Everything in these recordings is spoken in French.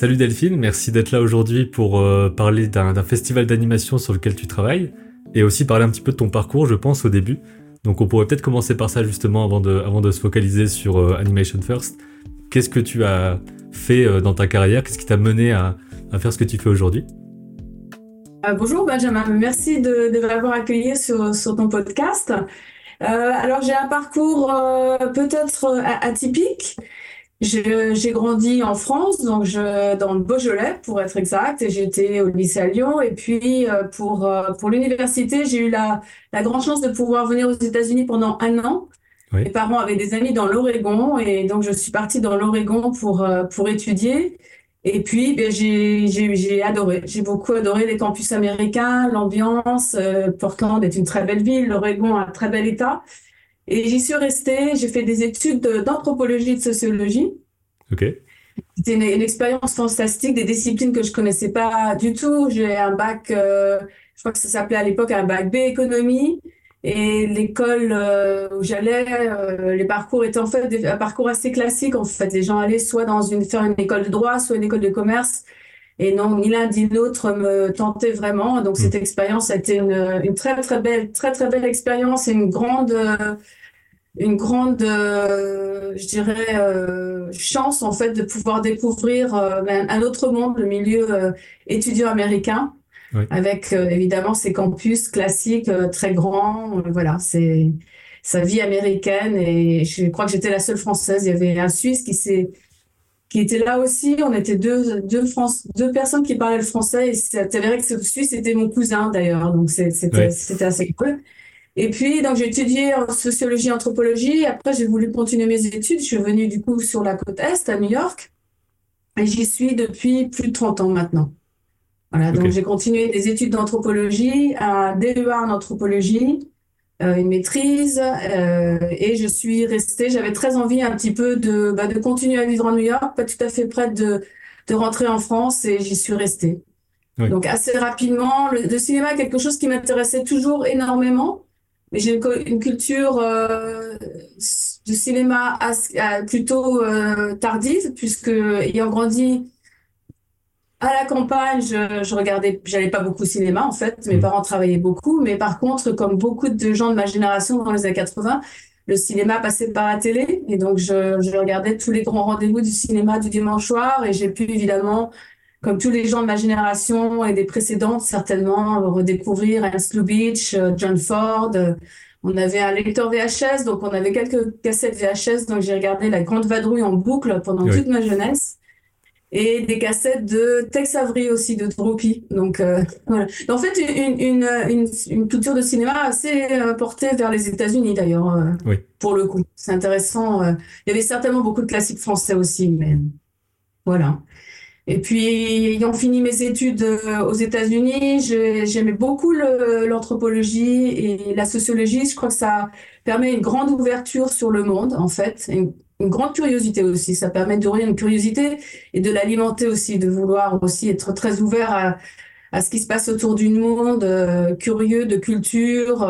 Salut Delphine, merci d'être là aujourd'hui pour parler d'un festival d'animation sur lequel tu travailles et aussi parler un petit peu de ton parcours, je pense, au début. Donc on pourrait peut-être commencer par ça justement avant de se focaliser sur Animation First. Qu'est-ce que tu as fait dans ta carrière? Qu'est-ce qui t'a mené à faire ce que tu fais aujourd'hui? Bonjour Benjamin, merci de m'avoir accueilli sur ton podcast. Alors j'ai un parcours peut-être atypique. J'ai grandi en France, donc dans le Beaujolais pour être exact, et j'ai été au lycée à Lyon. Et puis pour l'université, j'ai eu la grande chance de pouvoir venir aux États-Unis pendant un an. Mes Oui. parents avaient des amis dans l'Oregon et donc je suis partie dans l'Oregon pour étudier. Et puis, ben, j'ai adoré. J'ai beaucoup adoré les campus américains, l'ambiance. Portland est une très belle ville, l'Oregon un très bel état. Et j'y suis restée. J'ai fait des études d'anthropologie et de sociologie. Ok. C'était une expérience fantastique, des disciplines que je connaissais pas du tout. J'ai un bac, je crois que ça s'appelait à l'époque un bac B économie. Et l'école où j'allais, les parcours étaient en fait un parcours assez classique. En fait, les gens allaient soit faire une école de droit, soit une école de commerce. Et non, ni l'un ni l'autre me tentait vraiment. Donc Hmm. cette expérience a été une très belle expérience et une grande, je dirais, chance en fait de pouvoir découvrir un autre monde, le milieu étudiant américain, Oui. avec évidemment ses campus classiques très grands. Voilà, c'est sa vie américaine et je crois que j'étais la seule Française. Il y avait un Suisse qui était là aussi. On était deux personnes qui parlaient le français et c'est avéré que ce Suisse était mon cousin d'ailleurs. Donc Ouais. c'était assez cool. Et puis, donc, j'ai étudié en sociologie, anthropologie. Après, j'ai voulu continuer mes études. Je suis venue, du coup, sur la côte Est, à New York. Et j'y suis depuis plus de 30 ans maintenant. Voilà. Ok. Donc, j'ai continué des études d'anthropologie, un DEA en anthropologie, une maîtrise. Et je suis restée, j'avais très envie un petit peu de continuer à vivre en New York, pas tout à fait prête de rentrer en France et j'y suis restée. Oui. Donc assez rapidement, le cinéma est quelque chose qui m'intéressait toujours énormément, mais j'ai une culture du cinéma plutôt tardive, puisque ayant grandi à la campagne, je regardais, j'allais pas beaucoup au cinéma en fait, mes Hmm. parents travaillaient beaucoup, mais par contre, comme beaucoup de gens de ma génération dans les années 80, le cinéma passait par la télé, et donc je regardais tous les grands rendez-vous du cinéma du dimanche soir, et j'ai pu évidemment comme tous les gens de ma génération et des précédentes, certainement, redécouvrir Ernst Lubitsch, John Ford. On avait un lecteur VHS, donc on avait quelques cassettes VHS, donc j'ai regardé La Grande Vadrouille en boucle pendant toute Oui. ma jeunesse. Et des cassettes de Tex Avery aussi, de Droopy. Donc, voilà. En fait, une culture de cinéma assez portée vers les États-Unis, d'ailleurs, Oui. pour le coup. C'est intéressant. Il y avait certainement beaucoup de classiques français aussi, mais voilà. Et puis, ayant fini mes études aux États-Unis, j'aimais beaucoup l'anthropologie et la sociologie. Je crois que ça permet une grande ouverture sur le monde, en fait, et une grande curiosité aussi. Ça permet de nourrir une curiosité et de l'alimenter aussi, de vouloir aussi être très ouvert à ce qui se passe autour du monde, curieux de culture.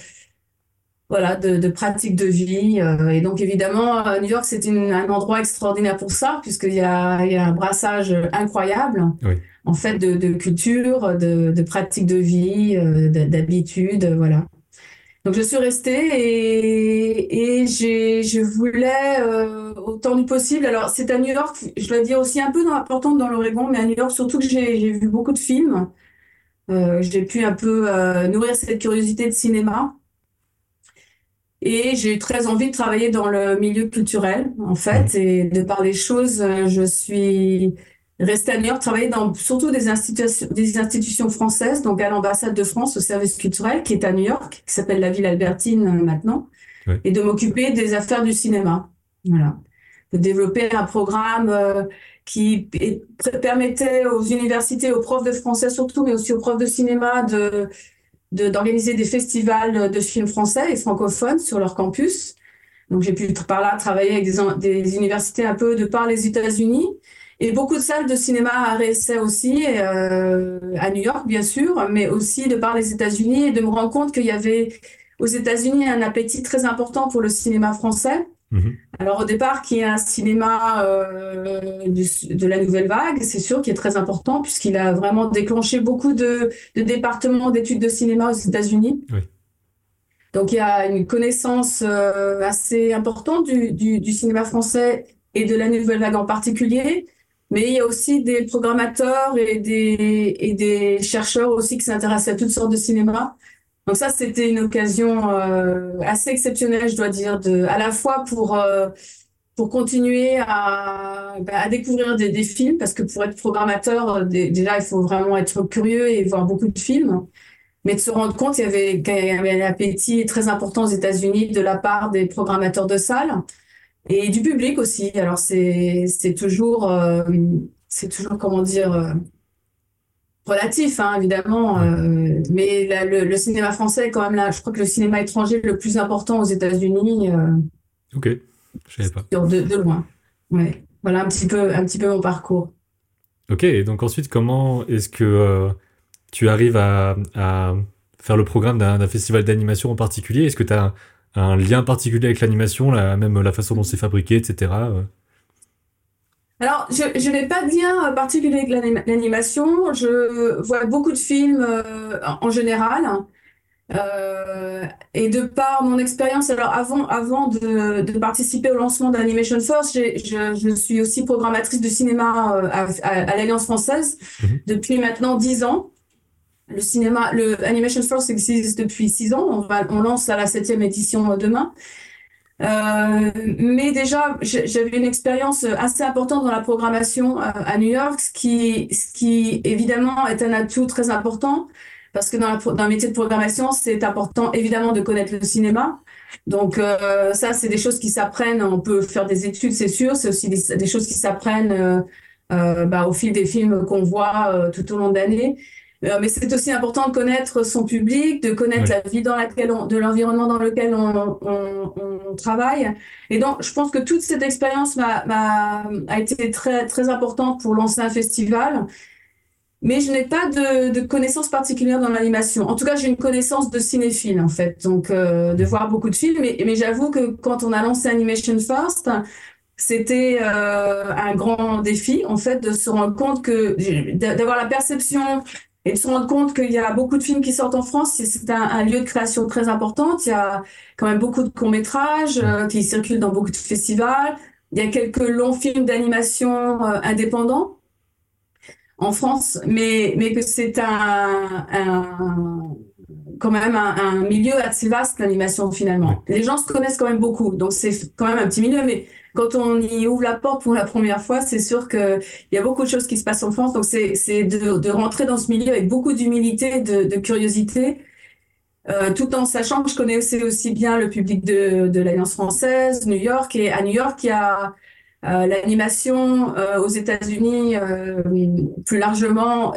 Voilà, de pratiques de vie. Et donc, évidemment, New York, c'est un endroit extraordinaire pour ça, il y a un brassage incroyable, Oui. en fait, de culture, de pratiques de vie, d'habitudes, voilà. Donc, je suis restée et je voulais, autant du possible. Alors, c'est à New York, je dois dire aussi un peu importante dans l'Oregon, mais à New York, surtout que j'ai vu beaucoup de films. J'ai pu un peu nourrir cette curiosité de cinéma. Et j'ai eu très envie de travailler dans le milieu culturel, en Hmm. fait, et de par les choses, je suis restée à New York, travailler dans surtout des institutions françaises, donc à l'ambassade de France au service culturel, qui est à New York, qui s'appelle la Ville Albertine maintenant, Oui. et de m'occuper des affaires du cinéma. Voilà. De développer un programme permettait aux universités, aux profs de français surtout, mais aussi aux profs de cinéma d'organiser des festivals de films français et francophones sur leur campus. Donc j'ai pu par là travailler avec des universités un peu de par les États-Unis et beaucoup de salles de cinéma à essai aussi, à New York bien sûr, mais aussi de par les États-Unis et de me rendre compte qu'il y avait aux États-Unis un appétit très important pour le cinéma français Mhm. Alors au départ, qui est un cinéma de la nouvelle vague, c'est sûr, qui est très important puisqu'il a vraiment déclenché beaucoup de départements d'études de cinéma aux États-Unis. Oui. Donc il y a une connaissance assez importante du cinéma français et de la nouvelle vague en particulier. Mais il y a aussi des programmateurs et des chercheurs aussi qui s'intéressent à toutes sortes de cinéma. Donc ça, c'était une occasion assez exceptionnelle, je dois dire, à la fois pour continuer à découvrir des films, parce que pour être programmateur, déjà, il faut vraiment être curieux et voir beaucoup de films. Mais de se rendre compte qu'il y avait un appétit très important aux États-Unis de la part des programmateurs de salles et du public aussi. Alors c'est toujours comment dire relatif, hein, évidemment. Ouais. Mais le cinéma français est quand même là. Je crois que le cinéma étranger le plus important aux États-Unis, Ok, je savais pas. de loin. Ouais. Voilà un petit peu mon parcours. Ok, et donc ensuite, comment est-ce que tu arrives à faire le programme d'un festival d'animation en particulier? Est-ce que tu as un lien particulier avec l'animation, même la façon dont c'est fabriqué, etc. Alors, je n'ai pas de lien particulier avec l'animation. Je vois beaucoup de films en général. Et de par mon expérience, alors avant de participer au lancement d'Animation Force, je suis aussi programmatrice de cinéma à l'Alliance française Mhm. depuis maintenant 10 ans. Le Animation Force existe depuis 6 ans. On lance à la 7e édition demain. Mais déjà, j'avais une expérience assez importante dans la programmation à New York, ce qui évidemment est un atout très important, parce que dans le métier de programmation, c'est important évidemment de connaître le cinéma. Donc ça, c'est des choses qui s'apprennent. On peut faire des études, c'est sûr. C'est aussi des choses qui s'apprennent au fil des films qu'on voit tout au long de l'année. Mais c'est aussi important de connaître son public, de connaître Ouais. la vie de l'environnement dans lequel on travaille. Et donc, je pense que toute cette expérience a été très, très importante pour lancer un festival. Mais je n'ai pas de connaissances particulières dans l'animation. En tout cas, j'ai une connaissance de cinéphile, en fait. Donc, de Mhm. voir beaucoup de films. Mais j'avoue que quand on a lancé Animation First, c'était un grand défi, en fait, de se rendre compte d'avoir la perception et de se rendre compte qu'il y a beaucoup de films qui sortent en France. C'est un lieu de création très important. Il y a quand même beaucoup de courts-métrages Ouais. qui circulent dans beaucoup de festivals. Il y a quelques longs films d'animation indépendants en France, mais que c'est quand même un milieu assez vaste, l'animation, Ouais. finalement. Les gens se connaissent quand même beaucoup, donc c'est quand même un petit milieu, mais quand on y ouvre la porte pour la première fois, c'est sûr qu'il y a beaucoup de choses qui se passent en France, donc c'est de rentrer dans ce milieu avec beaucoup d'humilité, de curiosité, tout en sachant que je connais aussi bien le public de l'Alliance française, New York, et à New York, il y a l'animation aux États-Unis plus largement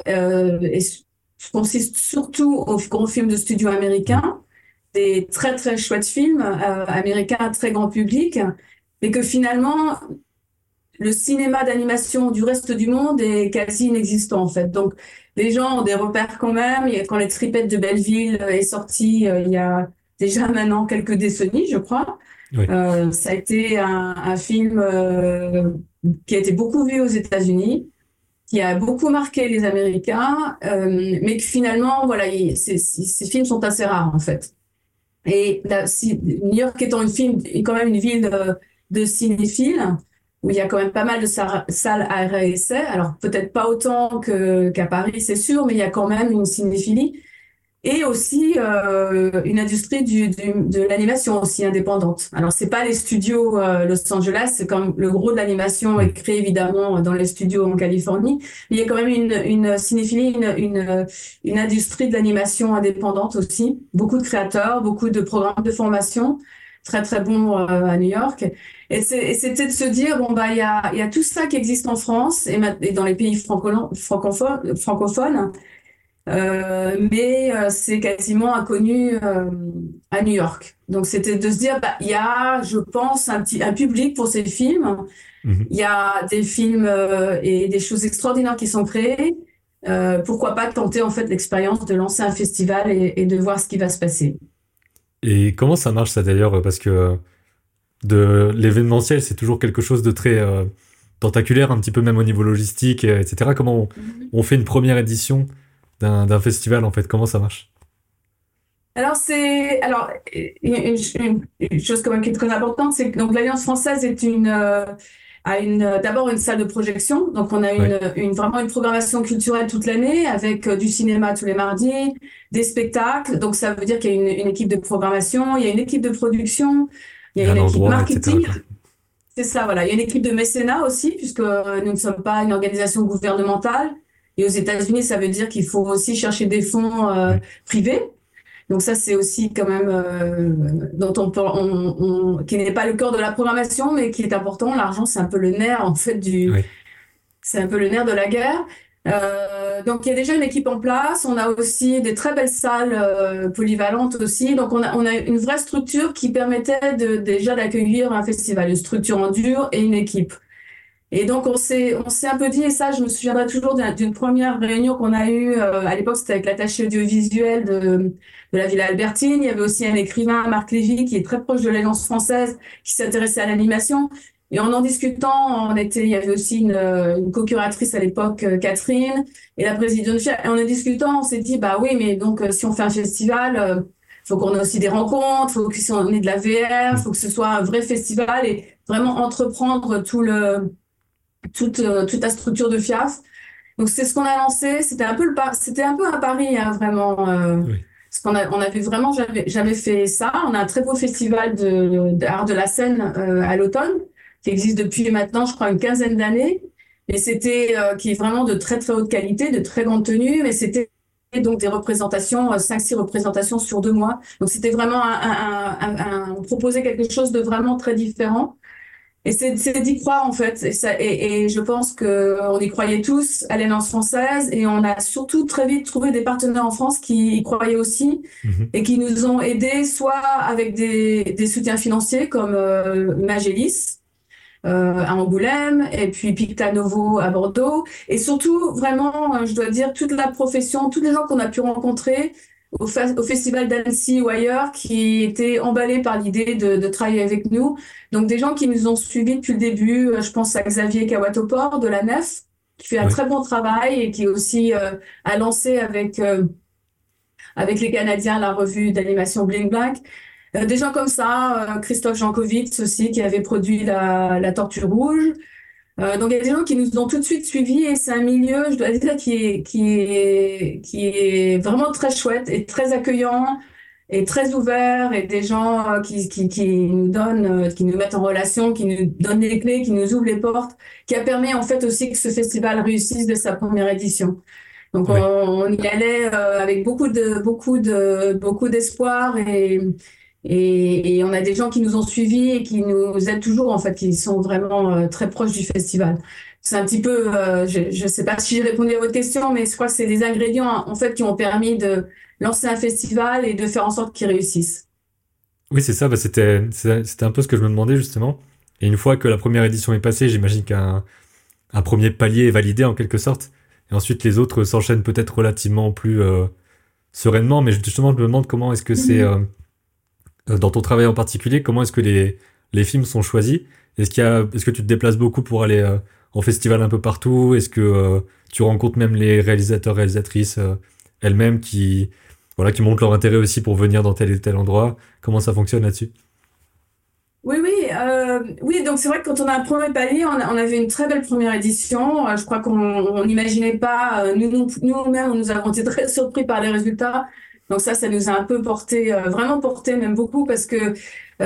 consiste surtout aux gros films de studio Mm. américains, des très très chouettes films américains très grand public, mais que finalement le cinéma d'animation du reste du monde est quasi inexistant en fait. Donc les gens ont des repères quand même. Quand les tripettes de Belleville est sorti il y a déjà maintenant quelques décennies, je crois. Ouais. Ça a été un film qui a été beaucoup vu aux États-Unis, qui a beaucoup marqué les Américains, mais que finalement, voilà, ces films sont assez rares en fait. Et New York étant quand même une ville de cinéphiles, où il y a quand même pas mal de salles à arrêt essai, alors peut-être pas autant qu'à Paris, c'est sûr, mais il y a quand même une cinéphilie et aussi une industrie de l'animation aussi indépendante. Alors c'est pas les studios Los Angeles, c'est comme le gros de l'animation est Mm. créé évidemment dans les studios en Californie, mais il y a quand même une cinéphilie, une industrie de l'animation indépendante aussi, beaucoup de créateurs, beaucoup de programmes de formation très très bons à New York. Et c'était de se dire bon bah il y a tout ça qui existe en France et dans les pays francophones, mais c'est quasiment inconnu à New York. Donc c'était de se dire, bah, il y a, je pense, un public pour ces films. Mhm. Il y a des films et des choses extraordinaires qui sont créées. Pourquoi pas tenter en fait l'expérience de lancer un festival et de voir ce qui va se passer. Et comment ça marche ça d'ailleurs? Parce que de l'événementiel, c'est toujours quelque chose de très tentaculaire, un petit peu même au niveau logistique, etc. Comment on fait une première édition d'un festival, en fait? Comment ça marche? Alors une chose quand même qui est très importante, c'est que donc l'Alliance française est d'abord une salle de projection. Donc on a Oui, vraiment une programmation culturelle toute l'année avec du cinéma tous les mardis, des spectacles. Donc ça veut dire qu'il y a une équipe de programmation, il y a une équipe de production, il il y y a a un une équipe endroit, etc., marketing. quoi. C'est ça, voilà. Il y a une équipe de mécénat aussi, puisque nous ne sommes pas une organisation gouvernementale. Et aux États-Unis, ça veut dire qu'il faut aussi chercher des fonds Oui, privés. Donc ça, c'est aussi quand même dont qui n'est pas le cœur de la programmation, mais qui est important. L'argent, c'est un peu le nerf en fait oui, c'est un peu le nerf de la guerre. Donc il y a déjà une équipe en place. On a aussi des très belles salles polyvalentes aussi. Donc on a une vraie structure qui permettait déjà d'accueillir un festival, une structure en dur et une équipe. Et donc, on s'est un peu dit, et ça, je me souviendrai toujours d'une première réunion qu'on a eue, à l'époque, c'était avec l'attaché audiovisuel de la Villa Albertine. Il y avait aussi un écrivain, Marc Lévy, qui est très proche de l'Alliance française, qui s'intéressait à l'animation. Et en discutant, il y avait aussi une co-curatrice à l'époque, Catherine, et la présidente. Et en discutant, on s'est dit, bah oui, mais donc, si on fait un festival, faut qu'on ait aussi des rencontres, faut que si on ait de la VR, mm, faut que ce soit un vrai festival et vraiment entreprendre toute la structure de FIAF. Donc c'est ce qu'on a lancé. C'était un peu un pari, hein, vraiment. oui, Parce on avait vraiment jamais fait ça. On a un très beau festival d'art de la scène à l'automne qui existe depuis maintenant, je crois, une quinzaine d'années. Et qui est vraiment de très très haute qualité, de très grande tenue. Mais c'était donc des représentations, 5-6 représentations sur 2 mois. Donc c'était vraiment on proposait quelque chose de vraiment très différent. Et c'est d'y croire en fait. Et je pense que on y croyait tous à l'Alliance française et on a surtout très vite trouvé des partenaires en France qui y croyaient aussi mhm, et qui nous ont aidés soit avec des soutiens financiers comme Magélis à Angoulême et puis Picta Novo à Bordeaux et surtout vraiment je dois dire toute la profession, tous les gens qu'on a pu rencontrer au Festival d'Annecy ou ailleurs qui étaient emballés par l'idée de travailler avec nous. Donc des gens qui nous ont suivis depuis le début, je pense à Xavier Kawatopor de la Nef, qui fait un oui, très bon travail et qui aussi a lancé avec les Canadiens la revue d'animation Bling Blank. Des gens comme ça, Christophe Jankovitz aussi, qui avait produit la Tortue Rouge. Donc il y a des gens qui nous ont tout de suite suivis et c'est un milieu, je dois dire, qui est vraiment très chouette et très accueillant et très ouvert et des gens qui nous donnent, qui nous mettent en relation, qui nous donnent les clés, qui nous ouvrent les portes, qui a permis en fait aussi que ce festival réussisse de sa première édition. Donc oui. on y allait avec beaucoup d'espoir et on a des gens qui nous ont suivis et qui nous aident toujours en fait, qui sont vraiment très proches du festival. C'est un petit peu, je ne sais pas si j'ai répondu à votre question, mais je crois que c'est des ingrédients en fait qui ont permis de lancer un festival et de faire en sorte qu'il réussisse. Oui, c'est ça, bah, c'était un peu ce que je me demandais justement. Et une fois que la première édition est passée, j'imagine un premier palier est validé en quelque sorte. Et ensuite, les autres s'enchaînent peut-être relativement plus sereinement. Mais justement, je me demande comment est-ce que c'est, Mhm. dans ton travail en particulier, comment est-ce que les films sont choisis? Est-ce que tu te déplaces beaucoup pour aller en festival un peu partout? Est-ce que tu rencontres même les réalisateurs, réalisatrices elles-mêmes voilà, qui montrent leur intérêt aussi pour venir dans tel et tel endroit? Comment ça fonctionne là-dessus? Oui, oui, oui. Donc c'est vrai que quand on a un premier palier, on avait une très belle première édition. Je crois qu'on n'imaginait pas, nous-mêmes, on nous avons été très surpris par les résultats. Donc ça nous a un peu porté, vraiment porté même beaucoup parce que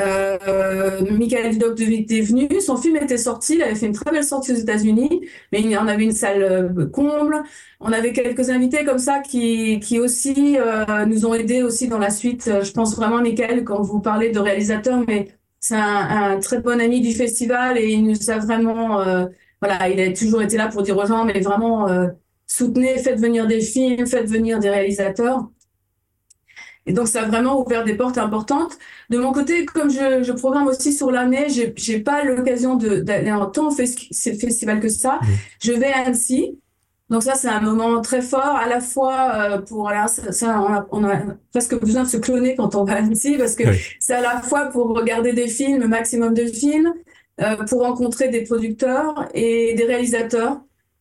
Michael Dudok est venu, son film était sorti, il avait fait une très belle sortie aux États-Unis, mais on avait une salle comble. On avait quelques invités comme ça qui aussi nous ont aidés aussi dans la suite. Je pense vraiment à Michael quand vous parlez de réalisateur, mais c'est un très bon ami du festival et il nous a vraiment, voilà, il a toujours été là pour dire aux gens, mais vraiment, soutenez, faites venir des films, faites venir des réalisateurs. Et donc, ça a vraiment ouvert des portes importantes. De mon côté, comme je programme aussi sur l'année, j'ai pas l'occasion d'aller en tant festival que ça. Mhm. Je vais à Annecy. Donc ça, c'est un moment très fort, à la fois voilà, on a presque besoin de se cloner quand on va à Annecy, parce que Oui, c'est à la fois pour regarder des films, le maximum de films, pour rencontrer des producteurs et des réalisateurs.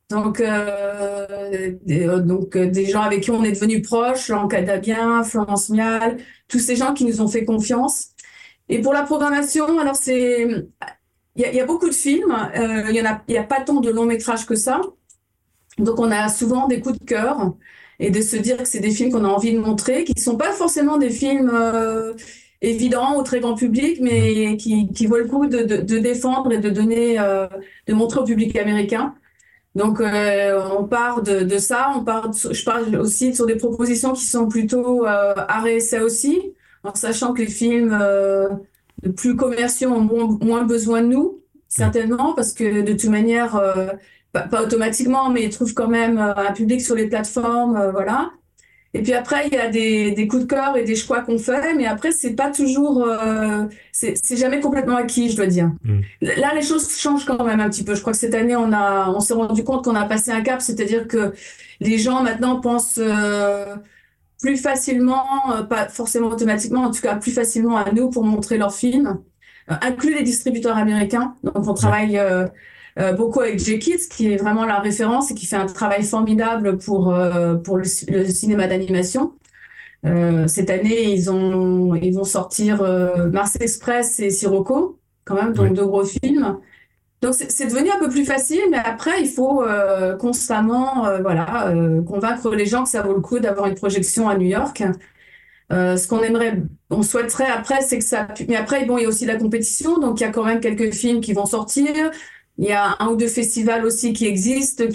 Donc des gens avec qui on est devenu proche, Jean Cadabien, Florence Mial, tous ces gens qui nous ont fait confiance. Et pour la programmation, alors il y a beaucoup de films, il y a pas tant de longs métrages que ça. Donc, on a souvent des coups de cœur et de se dire que c'est des films qu'on a envie de montrer, qui ne sont pas forcément des films évidents au très grand public, mhm, mais qui vaut le coup de défendre et de donner, de montrer au public américain. Donc, on part de ça. Je parle aussi sur des propositions qui sont plutôt art et essai aussi, en sachant que les films de plus commerciaux ont moins besoin de nous, oui, certainement, parce que de toute manière, pas automatiquement, mais ils trouvent quand même un public sur les plateformes, voilà. Et puis après, il y a des coups de cœur et des choix qu'on fait, mais après, c'est pas toujours, c'est jamais complètement acquis, je dois dire. mhm, Là, les choses changent quand même un petit peu. Je crois que cette année, on s'est rendu compte qu'on a passé un cap, c'est-à-dire que les gens maintenant pensent plus facilement, pas forcément automatiquement, en tout cas plus facilement à nous pour montrer leurs films, inclus les distributeurs américains. Donc, on oui, travaille beaucoup avec J-Kids, qui est vraiment la référence et qui fait un travail formidable pour le cinéma d'animation. Cette année, ils vont sortir Mars Express et Sirocco, quand même, donc oui, deux gros films. Donc c'est devenu un peu plus facile, mais après, il faut constamment voilà, convaincre les gens que ça vaut le coup d'avoir une projection à New York. Ce qu'on aimerait, on souhaiterait après, c'est que ça. Mais après, bon, il y a aussi la compétition, donc il y a quand même quelques films qui vont sortir. Il y a un ou deux festivals aussi qui existent,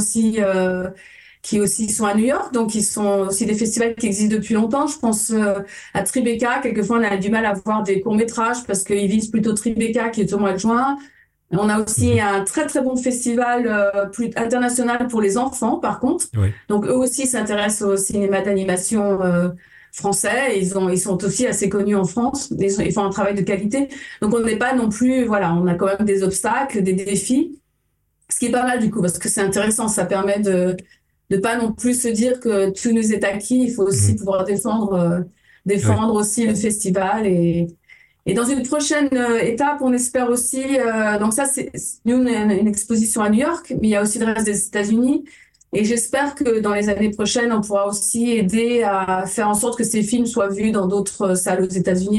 qui aussi sont à New York, donc ils sont aussi des festivals qui existent depuis longtemps. Je pense à Tribeca. Quelquefois, on a du mal à voir des courts-métrages parce qu'ils visent plutôt Tribeca qui est au mois de juin. On a aussi mhm, un très très bon festival plus international pour les enfants, par contre. oui, Donc eux aussi s'intéressent au cinéma d'animation français. Ils sont aussi assez connus en France. Ils font un travail de qualité. Donc on n'est pas non plus, voilà, on a quand même des obstacles, des défis. Ce qui est pas mal du coup, parce que c'est intéressant. Ça permet de pas non plus se dire que tout nous est acquis. Il faut aussi mhm, pouvoir oui, défendre aussi le festival et dans une prochaine étape, on espère aussi, donc ça, nous, on a une exposition à New York, mais il y a aussi le reste des États-Unis. Et j'espère que dans les années prochaines, on pourra aussi aider à faire en sorte que ces films soient vus dans d'autres salles aux États-Unis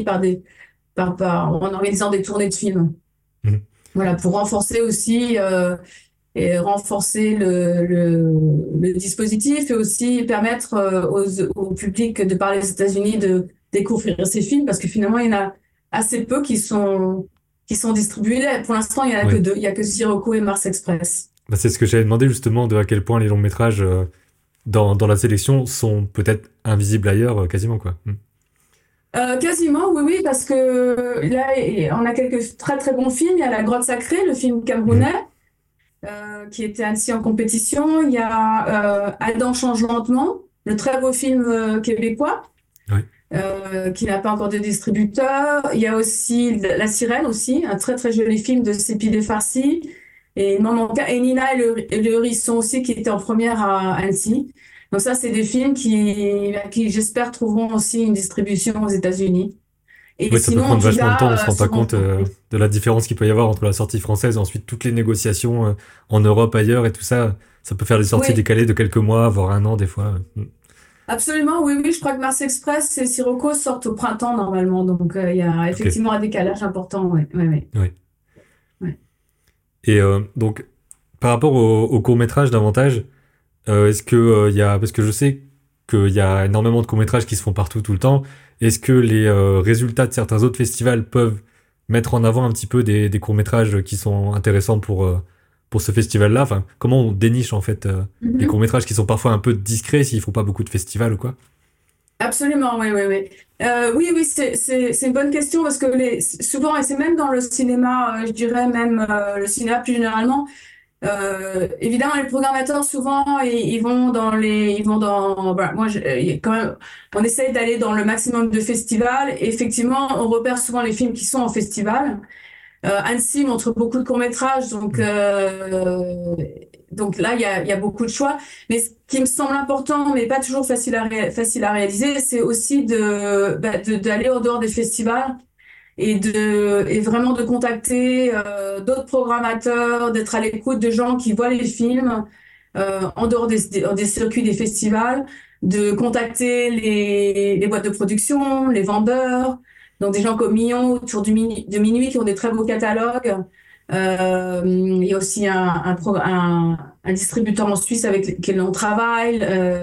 en organisant des tournées de films. mhm. Voilà, pour renforcer aussi, et renforcer le dispositif et aussi permettre au public de par les États-Unis de découvrir ces films parce que finalement, il y en a assez peu qui sont distribués. Pour l'instant, il y en a que Oui. deux. Il y a que Sirocco et Mars Express. Bah, c'est ce que j'avais demandé justement de à quel point les longs métrages dans la sélection sont peut-être invisibles ailleurs, quasiment quoi. Mhm. Quasiment, oui, oui, parce que là, on a quelques très très bons films. Il y a La Grotte Sacrée, le film Mhm. camerounais, qui était ainsi en compétition. Il y a Adam change lentement, le très beau film québécois. Oui, Qui n'a pas encore de distributeur. Il y a aussi La Sirène aussi, un très très joli film de Sépidé Farsi. Et et Nina et le Hérisson aussi qui était en première à Annecy. Donc ça, c'est des films qui j'espère trouveront aussi une distribution aux États-Unis. Et ouais, ça peut sinon, en prendre vachement de temps, on se Kida, rend pas souvent. compte de la différence qu'il peut y avoir entre la sortie française et ensuite toutes les négociations en Europe, ailleurs et tout ça. Ça peut faire des sorties Oui, décalées de quelques mois, voire un an des fois. absolument, oui, oui. Je crois que Mars Express et Sirocco sortent au printemps normalement. Donc il y a Ok, effectivement un décalage important. Oui, oui, oui. ouais. Ouais. Et donc, par rapport au court-métrage davantage, est-ce que il y a, parce que je sais qu'il y a énormément de courts-métrages qui se font partout tout le temps, est-ce que les résultats de certains autres festivals peuvent mettre en avant un petit peu des courts-métrages qui sont intéressants pour ce festival-là? Enfin, comment on déniche en fait les Mhm. courts-métrages qui sont parfois un peu discrets s'ils font pas beaucoup de festivals ou quoi? Absolument, oui, oui, oui. Oui, oui, c'est une bonne question parce que souvent, et c'est même dans le cinéma, je dirais même le cinéma plus généralement, évidemment, les programmateurs, souvent, ils vont dans, voilà, il y a quand même, on essaye d'aller dans le maximum de festivals et effectivement, on repère souvent les films qui sont en festival. Annecy montre beaucoup de courts-métrages, donc Mm. donc là, il y a beaucoup de choix. Mais ce qui me semble important, mais pas toujours facile à réaliser, c'est aussi d'aller au dehors des festivals et vraiment de contacter d'autres programmateurs, d'être à l'écoute de gens qui voient les films en dehors des circuits des festivals, de contacter les boîtes de production, les vendeurs, donc des gens comme Millon autour de Minuit qui ont des très beaux catalogues. Il y a aussi un distributeur en Suisse avec lequel on travaille,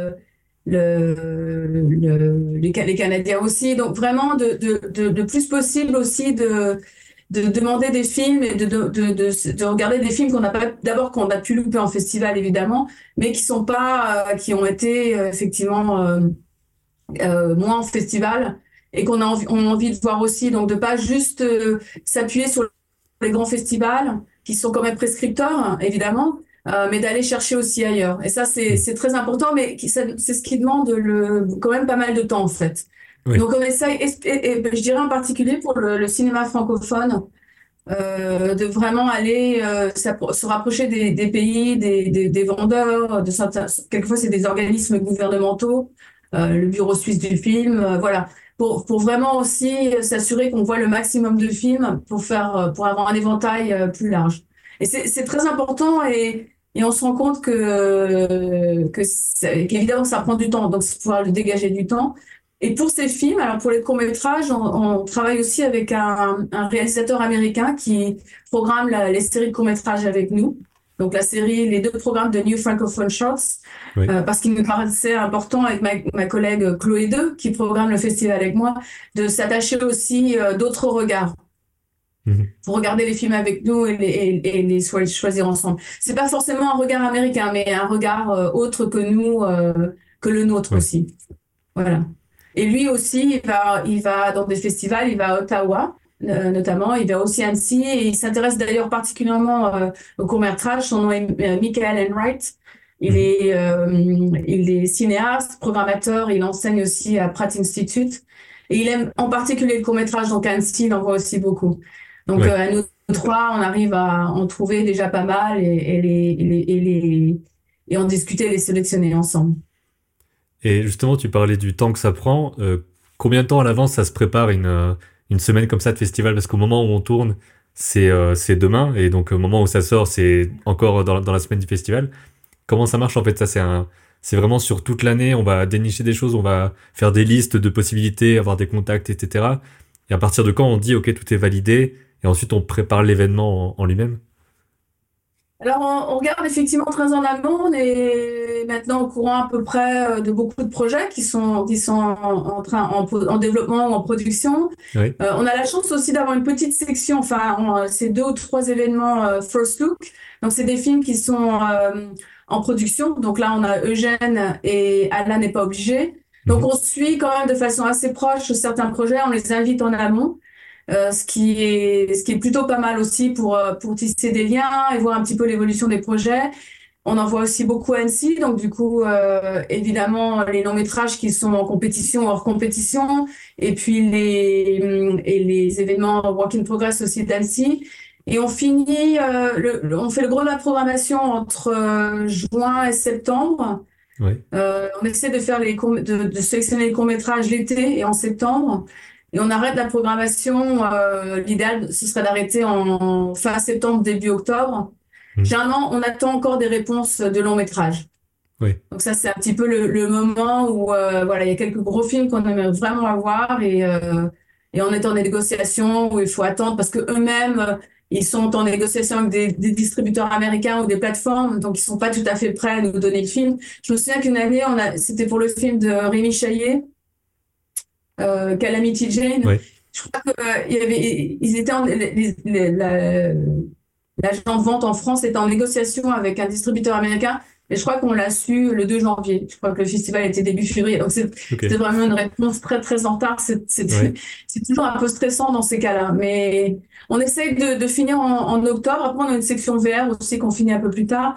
les Canadiens aussi. Donc vraiment de plus possible aussi de demander des films et de regarder des films qu'on a pu louper en festival évidemment, mais qui sont pas qui ont été effectivement moins en festival et on a envie de voir aussi. Donc de pas juste s'appuyer sur les grands festivals qui sont quand même prescripteurs évidemment, mais d'aller chercher aussi ailleurs. Et ça, c'est très important, mais c'est ce qui demande quand même pas mal de temps, en fait. Oui. Donc, on essaye, je dirais en particulier pour le cinéma francophone, de vraiment aller se rapprocher des pays, des vendeurs, de certains, quelquefois c'est des organismes gouvernementaux, le Bureau suisse du film, voilà, pour vraiment aussi s'assurer qu'on voit le maximum de films pour avoir un éventail plus large. Et c'est très important et on se rend compte qu'évidemment ça prend du temps, donc c'est pouvoir le dégager du temps. Et pour ces films, alors pour les courts-métrages, on travaille aussi avec un réalisateur américain qui programme les séries de courts-métrages avec nous. Donc les deux programmes de New Francophone Shorts, Oui. parce qu'il me paraissait important avec ma collègue Chloé II, qui programme le festival avec moi, de s'attacher aussi d'autres regards. Pour regarder les films avec nous et les choisir ensemble. C'est pas forcément un regard américain, mais un regard autre que nous, que le nôtre aussi. Voilà. Et lui aussi, il va dans des festivals, il va à Ottawa, notamment, il va aussi à Annecy, et il s'intéresse d'ailleurs particulièrement au court-métrage. Son nom est Michael Enright. Il est cinéaste, programmateur, il enseigne aussi à Pratt Institute. Et il aime en particulier le court-métrage, donc à Annecy, il en voit aussi beaucoup. Donc, à nous trois, on arrive à en trouver déjà pas mal et en discuter, les sélectionner ensemble. Et justement, tu parlais du temps que ça prend. Combien de temps à l'avance ça se prépare une semaine comme ça de festival? Parce qu'au moment où on tourne, c'est demain. Et donc, au moment où ça sort, c'est encore dans la semaine du festival. Comment ça marche en fait? C'est vraiment sur toute l'année. On va dénicher des choses, on va faire des listes de possibilités, avoir des contacts, etc. Et à partir de quand on dit, OK, tout est validé, et ensuite on prépare l'événement en lui-même? Alors, on regarde effectivement très en amont. On est maintenant au courant à peu près de beaucoup de projets qui sont en développement ou en production. Oui. On a la chance aussi d'avoir une petite section, enfin, c'est 2 ou 3 événements First Look. Donc, c'est des films qui sont en production. Donc là, on a Eugène et Alain n'est pas obligé. Donc, on suit quand même de façon assez proche certains projets. On les invite en amont. Ce qui est plutôt pas mal aussi pour tisser des liens et voir un petit peu l'évolution des projets. On en voit aussi beaucoup à Annecy, donc du coup, évidemment, les longs-métrages qui sont en compétition, hors compétition, et puis les événements Work in Progress aussi d'Annecy. Et on finit, on fait le gros de la programmation entre juin et septembre. Oui. On essaie de faire de sélectionner les courts-métrages l'été et en septembre. Et on arrête la programmation. L'idéal, ce serait d'arrêter en fin septembre, début octobre. Généralement, on attend encore des réponses de long métrage. Oui. Donc ça, c'est un petit peu le moment où voilà, il y a quelques gros films qu'on aimerait vraiment avoir et on est en négociation où il faut attendre parce que eux-mêmes, ils sont en négociation avec des distributeurs américains ou des plateformes, donc ils sont pas tout à fait prêts à nous donner le film. Je me souviens qu'une année, c'était pour le film de Rémi Chaillet. Calamity Jane. Oui. Je crois ils étaient l'agent de vente en France était en négociation avec un distributeur américain, mais je crois qu'on l'a su le 2 janvier. Je crois que le festival était début février, donc c'était vraiment une réponse très très en retard. C'est toujours un peu stressant dans ces cas-là, mais on essaye de finir en octobre. Après, on a une section VR aussi qu'on finit un peu plus tard,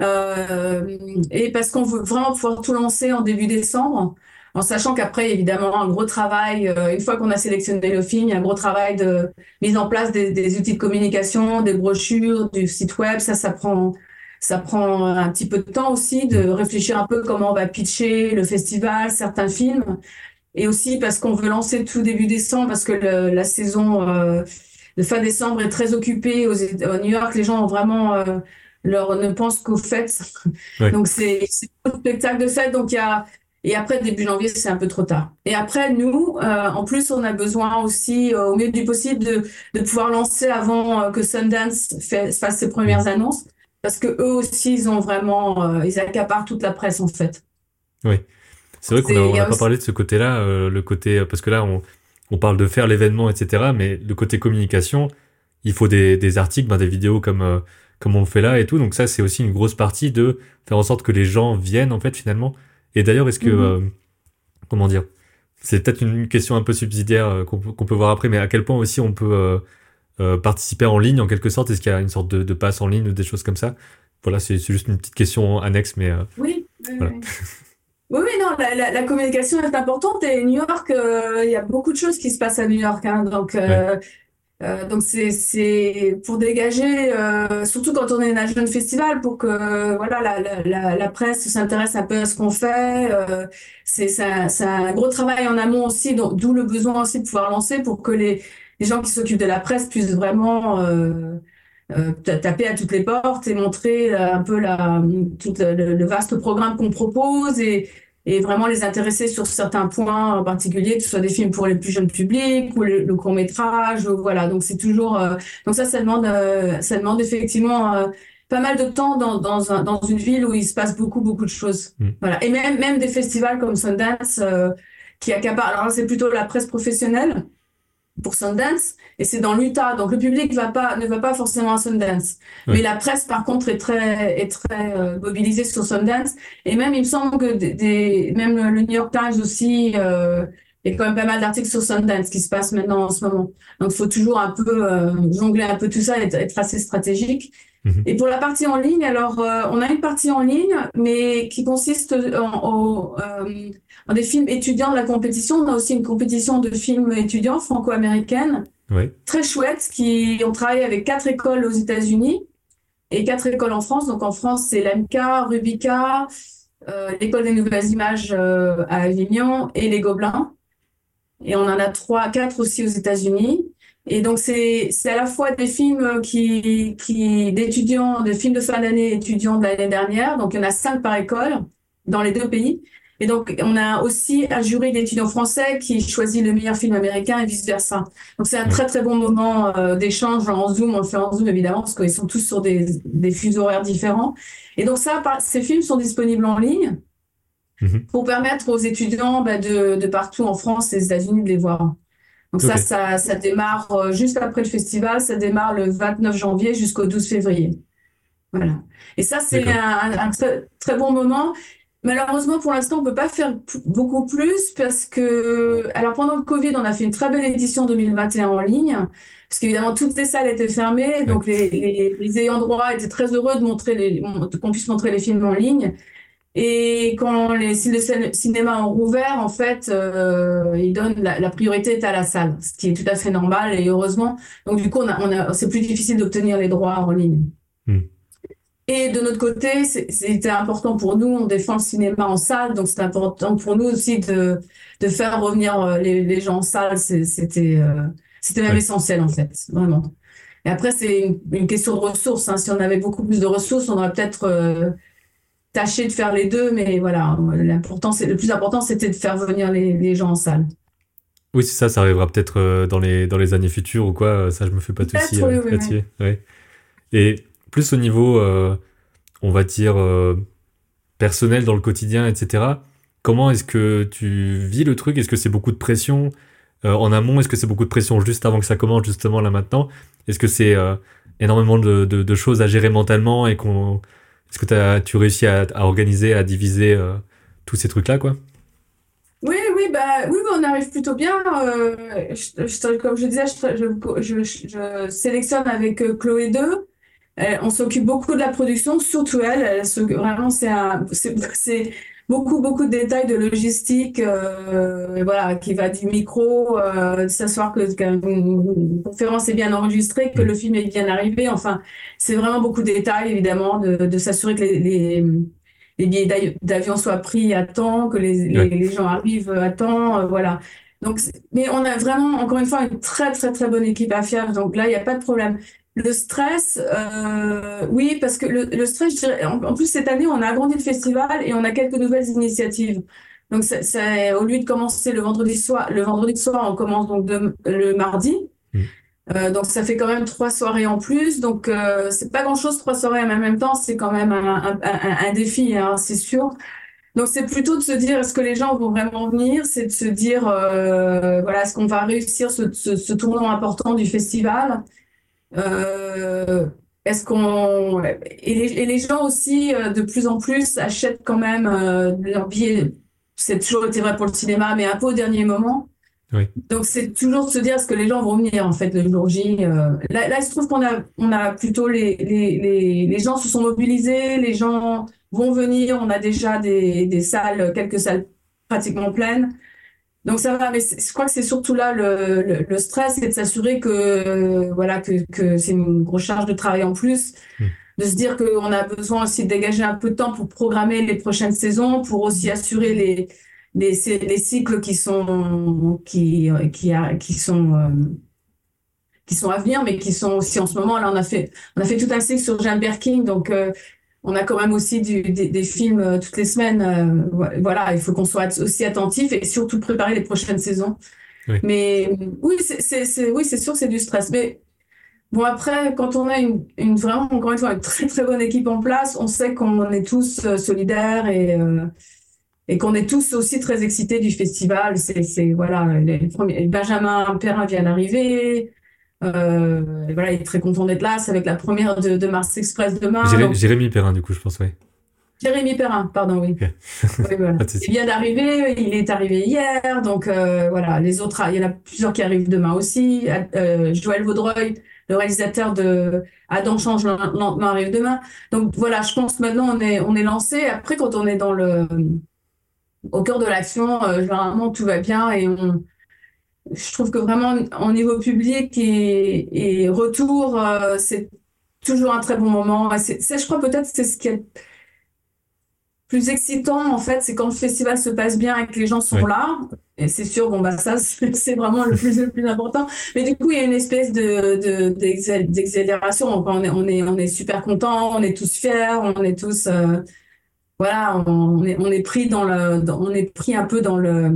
et parce qu'on veut vraiment pouvoir tout lancer en début décembre. En sachant qu'après, évidemment, un gros travail, une fois qu'on a sélectionné le film, il y a un gros travail de mise en place des outils de communication, des brochures, du site web. Ça ça prend un petit peu de temps aussi de Mm. réfléchir un peu comment on va pitcher le festival, certains films. Et aussi parce qu'on veut lancer tout début décembre, parce que la saison de fin décembre est très occupée à New York. Les gens ont vraiment ne pensent qu'aux fêtes. Ouais. Donc c'est un spectacle de fête. Donc il y a et après début janvier c'est un peu trop tard. Et après nous, en plus on a besoin aussi au mieux du possible de pouvoir lancer avant que Sundance fasse ses Mm. premières annonces, parce que eux aussi ils ont vraiment ils accaparent toute la presse en fait. Ouais. C'est vrai qu'on Il y n'a a pas aussi parlé de ce côté-là, le côté parce que là on parle de faire l'événement, etc. Mais le côté communication, il faut des articles, ben, des vidéos comme on le fait là et tout. Donc ça c'est aussi une grosse partie de faire en sorte que les gens viennent en fait finalement. Et d'ailleurs est-ce que Mhm. comment dire, c'est peut-être une question un peu subsidiaire qu'on peut voir après, mais à quel point aussi on peut participer en ligne en quelque sorte. Est-ce qu'il y a une sorte de passe en ligne ou des choses comme ça? Voilà, c'est juste une petite question annexe, mais Oui, oui, voilà. oui. Oui, oui, non, la communication est importante et New York, il y a beaucoup de choses qui se passent à New York, hein, Ouais. donc c'est pour dégager, surtout quand on est un jeune festival, pour que voilà la presse s'intéresse un peu à ce qu'on fait. C'est un gros travail en amont aussi, d'où le besoin aussi de pouvoir lancer pour que les gens qui s'occupent de la presse puissent vraiment taper à toutes les portes et montrer un peu tout le vaste programme qu'on propose et vraiment les intéresser sur certains points en particulier, que ce soit des films pour les plus jeunes publics ou le court-métrage, voilà. Donc c'est toujours donc ça demande effectivement pas mal de temps dans une ville où il se passe beaucoup de choses. Mm. Voilà. Et même des festivals comme Sundance qui accaparent. Alors là, c'est plutôt la presse professionnelle pour Sundance, et c'est dans l'Utah, donc le public ne va pas forcément à Sundance. Mais Ouais. la presse, par contre, est très mobilisée sur Sundance. Et même, il me semble que même le New York Times aussi, il y a quand même pas mal d'articles sur Sundance qui se passent maintenant en ce moment. Donc, il faut toujours un peu jongler un peu tout ça et être assez stratégique. Mhm. Et pour la partie en ligne, alors on a une partie en ligne, mais qui consiste en des films étudiants de la compétition. On a aussi une compétition de films étudiants franco-américaine, Ouais. très chouette, qui ont travaillé avec 4 écoles aux États-Unis et 4 écoles en France. Donc en France, c'est l'EMCA, Rubica, l'École des Nouvelles Images à Avignon et les Gobelins. Et on en a 4 aussi aux États-Unis. Et donc, c'est à la fois des films d'étudiants, des films de fin d'année étudiants de l'année dernière. Donc, il y en a 5 par école dans les 2 pays. Et donc, on a aussi un jury d'étudiants français qui choisit le meilleur film américain et vice-versa. Donc, c'est un Ouais. très bon moment d'échange en Zoom. On le fait en Zoom, évidemment, parce qu'ils sont tous sur des fuseaux horaires différents. Et donc, ces films sont disponibles en ligne Mhm. pour permettre aux étudiants de partout en France et aux États-Unis de les voir. Donc Ok. ça démarre juste après le festival, ça démarre le 29 janvier jusqu'au 12 février. Voilà. Et ça, c'est D'accord. un très bon moment. Malheureusement, pour l'instant, on peut pas faire beaucoup plus parce que, alors pendant le Covid, on a fait une très belle édition 2021 en ligne, parce qu'évidemment, toutes les salles étaient fermées, Ouais. donc les ayants droit étaient très heureux qu'on puisse montrer les films en ligne. Et quand les salles de cinéma ont rouvert, en fait, ils donnent la priorité est à la salle, ce qui est tout à fait normal et heureusement. Donc du coup, c'est plus difficile d'obtenir les droits en ligne. Mm. Et de notre côté, c'était important pour nous, on défend le cinéma en salle, donc c'est important pour nous aussi de faire revenir les gens en salle. C'était même Ouais. essentiel en fait, vraiment. Et après, c'est une question de ressources, hein. Si on avait beaucoup plus de ressources, on aurait peut-être tâché de faire les deux, mais voilà, le plus important, c'était de faire venir les gens en salle. Oui, c'est ça, ça arrivera peut-être dans les années futures ou quoi, ça je me fais pas de soucis Peut-être, oui, oui, oui. là-dessus. Ouais. Et plus au niveau, on va dire, personnel dans le quotidien, etc. Comment est-ce que tu vis le truc? Est-ce que c'est beaucoup de pression en amont? Est-ce que c'est beaucoup de pression juste avant que ça commence, justement, là maintenant? Est-ce que c'est énormément de choses à gérer mentalement et qu'on... Est-ce que tu réussis à organiser, à diviser tous ces trucs-là, quoi? Oui, oui, oui, bah, on arrive plutôt bien. Comme je disais, je sélectionne avec Chloé 2. On s'occupe beaucoup de la production, surtout elle. Vraiment, beaucoup de détails de logistique, voilà, qui va du micro, de s'asseoir qu'une conférence est bien enregistrée, que Mm. le film est bien arrivé. Enfin, c'est vraiment beaucoup de détails, évidemment, de s'assurer que les billets d'avion soient pris à temps, que Ouais. les gens arrivent à temps, voilà. Donc, mais on a vraiment, encore une fois, une très bonne équipe à faire. Donc là, il n'y a pas de problème. Le stress, oui, parce que le stress, je dirais, en plus, cette année, on a agrandi le festival et on a quelques nouvelles initiatives. Donc, au lieu de commencer le vendredi soir, on commence donc le mardi. Mm. Donc, ça fait quand même 3 soirées en plus. Donc, c'est pas grand-chose, 3 soirées en même temps. C'est quand même un défi, hein, c'est sûr. Donc, c'est plutôt de se dire, est-ce que les gens vont vraiment venir? C'est de se dire, voilà, est-ce qu'on va réussir ce tournant important du festival? Euh, est-ce qu'on et les gens aussi de plus en plus achètent quand même leurs billets. C'est toujours été vrai pour le cinéma, mais un peu au dernier moment. Oui. Donc c'est toujours de se dire est-ce que les gens vont venir en fait le jour J. Là, il se trouve qu'on a plutôt les gens se sont mobilisés, les gens vont venir. On a déjà des salles, quelques salles pratiquement pleines. Donc ça va, mais je crois que c'est surtout là le stress, c'est de s'assurer que voilà que c'est une grosse charge de travail en plus, Mm. de se dire qu'on a besoin aussi de dégager un peu de temps pour programmer les prochaines saisons, pour aussi assurer les cycles qui sont à venir, mais qui sont aussi en ce moment. Là, on a fait tout un cycle sur Jane Birkin, donc on a quand même aussi des films toutes les semaines. Voilà, il faut qu'on soit aussi attentif et surtout préparer les prochaines saisons. Oui. Mais oui, oui, c'est sûr que c'est du stress. Mais bon, après, quand on a vraiment, encore une fois, une très bonne équipe en place, on sait qu'on est tous solidaires et qu'on est tous aussi très excités du festival. Voilà, Benjamin Perrin vient d'arriver. Et voilà, il est très content d'être là. C'est avec la première de Mars Express demain. Donc, Jérémy Perrin, du coup, je pense, ouais. Jérémy Perrin, pardon, oui. Ok. Oui, voilà. Pas de Il souci. vient d'arriver, il est arrivé hier, donc voilà, les autres, il y en a plusieurs qui arrivent demain aussi. Joël Vaudreuil, le réalisateur de Adam change lentement arrive demain. Donc voilà, je pense que maintenant on est lancé. Après, quand on est au cœur de l'action, généralement tout va bien je trouve que vraiment au niveau public et retour, c'est toujours un très bon moment. Je crois peut-être que c'est ce qui est plus excitant, en fait, c'est quand le festival se passe bien et que les gens sont Ouais. là. Et c'est sûr, bon, bah, ça, c'est vraiment le plus important. Mais du coup, il y a une espèce d'exalération. Enfin, on est super contents, on est tous fiers, on est tous, voilà, on est pris on est pris un peu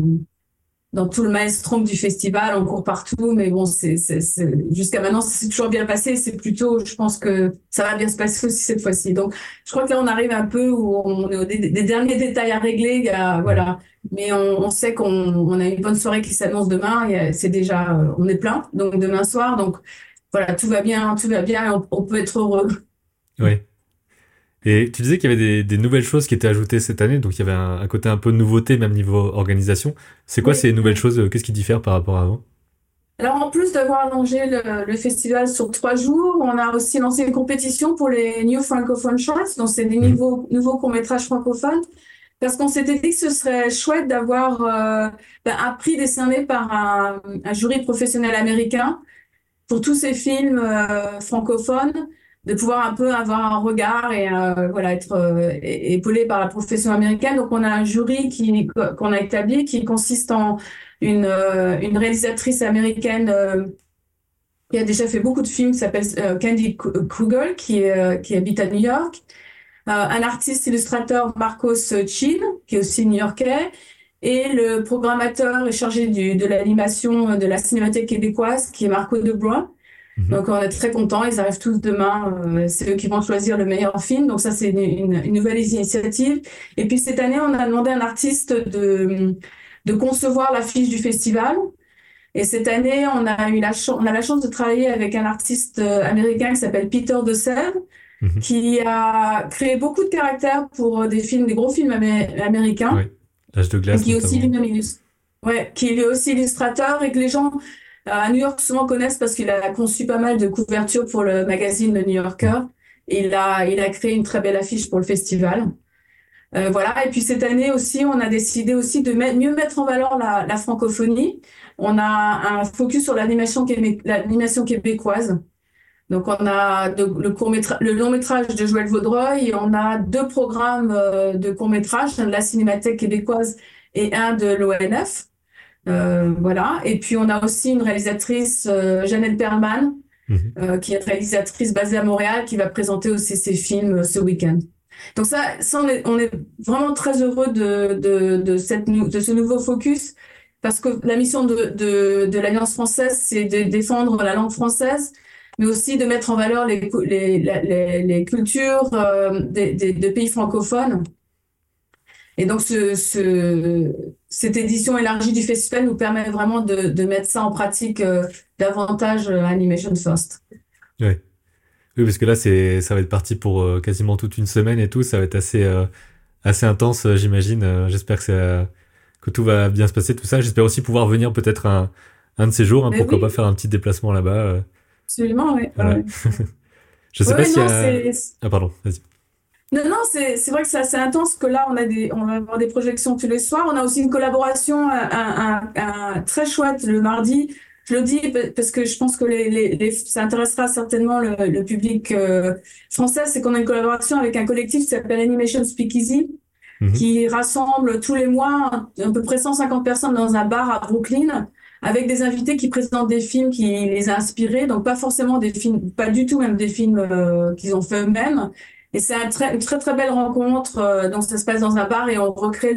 dans tout le maelstrom du festival, on court partout, mais bon, jusqu'à maintenant, c'est toujours bien passé. C'est plutôt, je pense que ça va bien se passer aussi cette fois-ci. Donc, je crois que là, on arrive un peu où on est des derniers détails à régler, Mm. voilà. Mais on sait on a une bonne soirée qui s'annonce demain. C'est déjà, on est plein, donc demain soir. Donc, voilà, tout va bien, on peut être heureux. Ouais. Et tu disais qu'il y avait des nouvelles choses qui étaient ajoutées cette année, donc il y avait un côté un peu de nouveauté, même niveau organisation. C'est quoi Oui. ces nouvelles choses? Qu'est-ce qui diffère par rapport à avant? Alors, en plus d'avoir allongé le festival sur 3 jours, on a aussi lancé une compétition pour les New Francophone Shorts, donc c'est des Mhm. nouveaux courts-métrages francophones, parce qu'on s'était dit que ce serait chouette d'avoir un prix décerné par un jury professionnel américain pour tous ces films francophones, de pouvoir un peu avoir un regard et voilà être épaulé par la profession américaine. Donc on a un jury qu'on a établi qui consiste en une réalisatrice américaine qui a déjà fait beaucoup de films, qui s'appelle Candy Kugel, qui habite à New York. Un artiste illustrateur, Marcos Chin, qui est aussi new-yorkais, et le programmateur et chargé de l'animation de la Cinémathèque québécoise, qui est Marco Debrois. Mhm. Donc on est très contents, ils arrivent tous demain, c'est eux qui vont choisir le meilleur film, donc ça c'est une nouvelle initiative. Et puis cette année, on a demandé à un artiste de concevoir l'affiche du festival. Et cette année, on a la chance de travailler avec un artiste américain qui s'appelle Peter DeSerre, Mhm. qui a créé beaucoup de caractères pour des gros films américains, Ouais. L'âge de et glace, qui est aussi notamment. lui-même ouais, qui est aussi illustrateur et que les gens à New York souvent connaissent parce qu'il a conçu pas mal de couvertures pour le magazine Le New Mm. Yorker. Et il a créé une très belle affiche pour le festival. Voilà. Et puis cette année aussi, on a décidé aussi de mieux mettre en valeur la francophonie. On a un focus sur l'animation québécoise. Donc on a le long métrage de Joël Vaudreuil et on a 2 programmes de court métrage, un de la Cinémathèque québécoise et un de l'ONF. Voilà. Et puis on a aussi une réalisatrice, Jeannette Perlman, qui est réalisatrice basée à Montréal, qui va présenter aussi ses films ce week-end. Donc on est vraiment très heureux de ce nouveau focus, parce que la mission de l'Alliance française, c'est de défendre la langue française, mais aussi de mettre en valeur les cultures des pays francophones. Et donc, cette édition élargie du festival nous permet vraiment de mettre ça en pratique davantage Animation First. Ouais. Oui, parce que là, ça va être parti pour quasiment toute une semaine et tout. Ça va être assez intense, j'imagine. J'espère que tout va bien se passer, tout ça. J'espère aussi pouvoir venir peut-être un de ces jours. Pourquoi pas faire un petit déplacement là-bas. Absolument, oui. Voilà. Ouais. Je sais pas s'il y a... Ah, pardon, vas-y. Non, c'est vrai que c'est assez intense, que là, on va avoir des projections tous les soirs. On a aussi une collaboration très chouette le mardi. Je le dis parce que je pense que ça intéressera certainement le public français. C'est qu'on a une collaboration avec un collectif qui s'appelle Animation Speakeasy, qui rassemble tous les mois à peu près 150 personnes dans un bar à Brooklyn, avec des invités qui présentent des films qui les a inspirés. Donc pas forcément des films, pas du tout même des films qu'ils ont fait eux-mêmes. Et c'est une très très belle rencontre. Donc ça se passe dans un bar et on recrée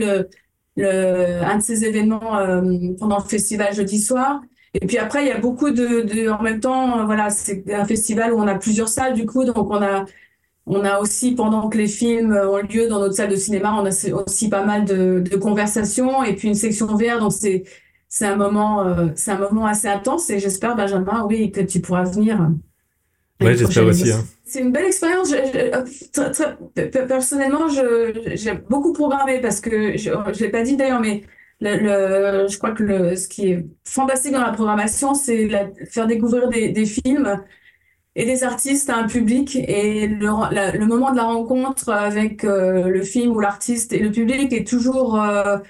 un de ces événements pendant le festival jeudi soir. Et puis après, il y a beaucoup en même temps, voilà, c'est un festival où on a plusieurs salles du coup. Donc on a aussi, pendant que les films ont lieu dans notre salle de cinéma, on a aussi pas mal de conversations et puis une section VR. Donc c'est un moment assez intense et j'espère, Benjamin, oui, que tu pourras venir. Ouais, j'espère aussi. C'est une belle expérience. Personnellement, j'ai beaucoup programmé parce que je l'ai pas dit d'ailleurs, mais je crois que ce qui est fantastique dans la programmation, c'est faire découvrir des films et des artistes à un public, et le moment de la rencontre avec le film ou l'artiste et le public est toujours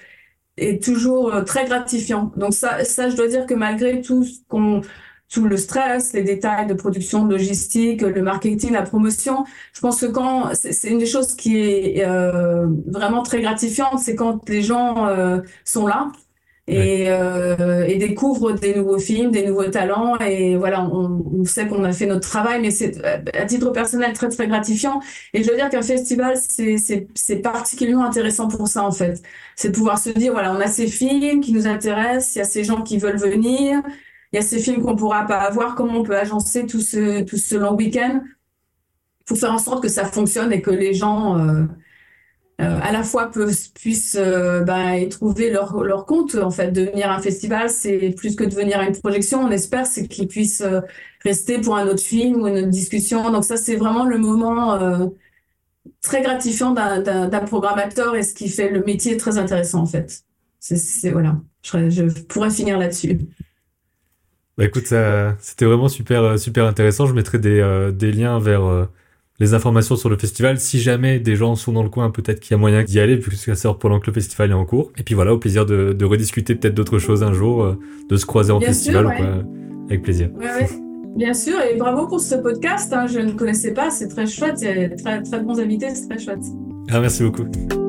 très gratifiant. Donc ça, je dois dire que malgré tout le stress, les détails de production, de logistique, le marketing, la promotion, je pense que c'est une des choses qui est vraiment très gratifiante, c'est quand les gens sont là et découvrent des nouveaux films, des nouveaux talents, et voilà, on sait qu'on a fait notre travail, mais c'est à titre personnel très très gratifiant. Et je veux dire qu'un festival, c'est particulièrement intéressant pour ça en fait. C'est de pouvoir se dire, voilà, on a ces films qui nous intéressent, il y a ces gens qui veulent venir, il y a ces films qu'on pourra pas avoir, comment on peut agencer tout ce long week-end pour faire en sorte que ça fonctionne et que les gens à la fois puissent y trouver leur compte. En fait, devenir un festival, c'est plus que devenir une projection. On espère, c'est qu'ils puissent rester pour un autre film ou une autre discussion. Donc ça, c'est vraiment le moment très gratifiant d'un programmateur, et ce qui fait le métier très intéressant en fait. Voilà, je pourrais finir là-dessus. Bah écoute, c'était vraiment super super intéressant. Je mettrai des liens vers les informations sur le festival. Si jamais des gens sont dans le coin, peut-être qu'il y a moyen d'y aller, puisque ça sort pendant que le festival est en cours. Et puis voilà, au plaisir de rediscuter peut-être d'autres choses un jour, de se croiser en festival ou quoi. Avec plaisir. Ouais. Bien sûr, et bravo pour ce podcast. Je ne connaissais pas, c'est très chouette. Il y a très très bons invités, c'est très chouette. Ah, merci beaucoup.